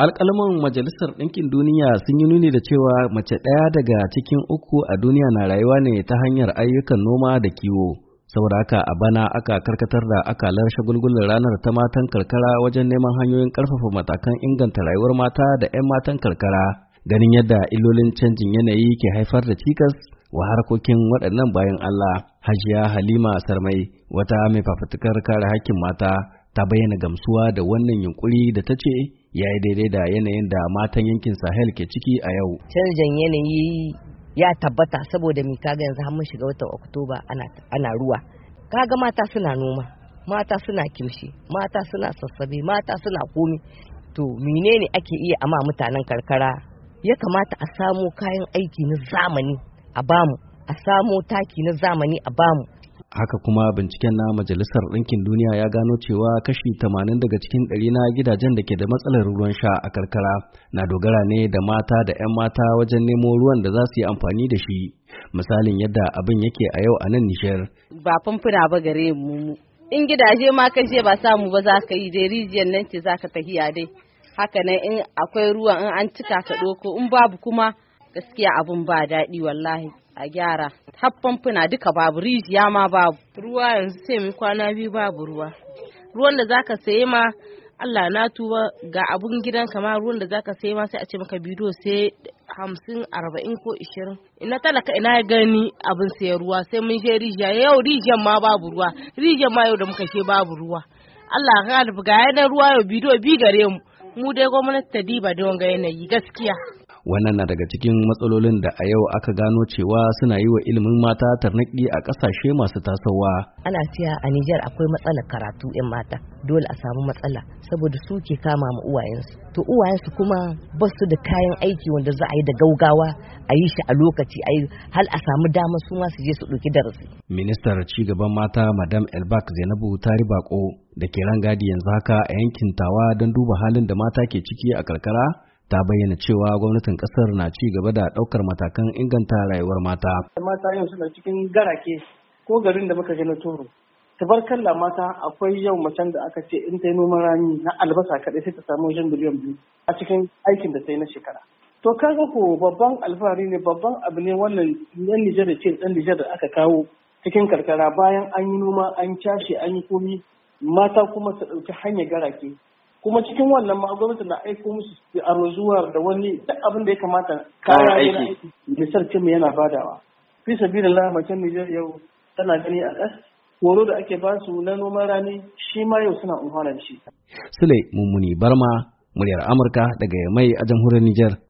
Alƙalman Majalisar Ɗinkin Duniya sun yi nuni da cewa mace ɗaya daga cikin uku a duniya na rayuwa ne ta hanyar ayyukan noma da kiwo. Saboda haka a bana aka karkatar da akalar shagulgulan ranar ta matan karkara wajen neman hanyoyin ƙarfafa matakan inganta rayuwar mata da 'yan matan karkara, ganin yadda illolin canjin yanayi ke haifar da cikas wa harkokin waɗannan bayan Allah. Hajiya Halima Sarmai, wata mai fafutukar kare hakkin mata, ta bayyana gamsuwa da wannan yunkuri da ta ce ya yi daidai da yanayin da matan yankin Sahel ke ciki a yau. Canjin yanayi ya tabbata saboda mi kaga yanzu har mun shiga watan Oktoba ana ruwa. Kaga mata suna noma, mata suna kimshi, mata suna sassabe, mata suna komi. To menene ake iya ama mutanen karkara? Ya kamata a samo kayan aiki na zamani a bamu, a samo taki na zamani a bamu. Haka kuma binciken na Majalisar Ɗinkin Duniya ya gano cewa kashi 80 daga cikin 100 na gidajen da ke da matsalar ruwan sha a karkara na dogara ne da mata da 'yan mata wajen nemo ruwan da za su yi amfani da shi. Misalin yadda abin yake a yau a nan Nijar. Ba famfuna ba gare mu. In gidaje ma kashe ba samu ba za ka yi dai rijiyar nan ce za ka tafiya dai. Haka nan in akwai ruwan in an cika ka ɗoko in babu kuma gaskiya abun ba daɗi wallahi. A gyara har famfuna duka babu, rijiya ma babu ruwa, yanzu sai mu kwana biyu babu ruwan da zaka saye ma Allah na tuba ga abun gidanka ma ruwan da zaka saye ma sai a ce maka bido sai 50 40 ko 20. Ina talaka ina ya gani abin saye ruwa sai mun je rijiya, yau rijiyan ma babu ruwa, rijiyan ma yau da muka she babu ruwa. Allah ka ga yana ruwa yau bido bi gare mu dai gwamnati ta diba da wanga yanayi gaskiya. Wannan na daga cikin matsalolin da a yau aka gano cewa suna yi wa ilimin mata tarnaƙi a ƙasashe masu tasowa. Ana cewa a Nijar akwai matsalar karatu 'yan mata, dole a samu matsala saboda su ke kama ma uwayensu. To uwayensu kuma ba su da kayan aiki wanda za a yi da gaugawa a yi shi a lokaci hal a samu damar su ma su je su ɗauki darasi. Ministar cigaban mata Madam Elbak Zainabu Tari Bako da ke rangadi yanzu haka a yankin Tawa don duba halin da mata ke ciki a karkara, ta bayyana cewa gwamnatin kasar na ci gaba da ɗaukar matakan inganta rayuwar mata. Mata yau suna cikin garake ko garin da muka gina Toro. Tabarkalla mata akwai yau macen da aka ce in ta yi noman rani na albasa kaɗai sai ta samu wajen miliyan 2 a cikin aikin da ta yi na shekara. To kaga ko babban alfahari ne, babban abu ne wannan yan Nijar da ce ɗan Nijar da aka kawo cikin karkara bayan an yi noma an cashe an yi komi, mata kuma su ɗauki hanyar garake. Kuma cikin wannan ma gwamnati na aiko musu arzuwar da wani duk abin da ya kamata kaya aiki. Misal mu yana badawa. Fi sabilillah macen Nijar yau tana gani a ƙas. Horo da ake basu na noman rani shi ma yau suna umfana da shi. Sule Mummuni Barma, muryar Amurka daga Yamai a jamhuriyar Nijar.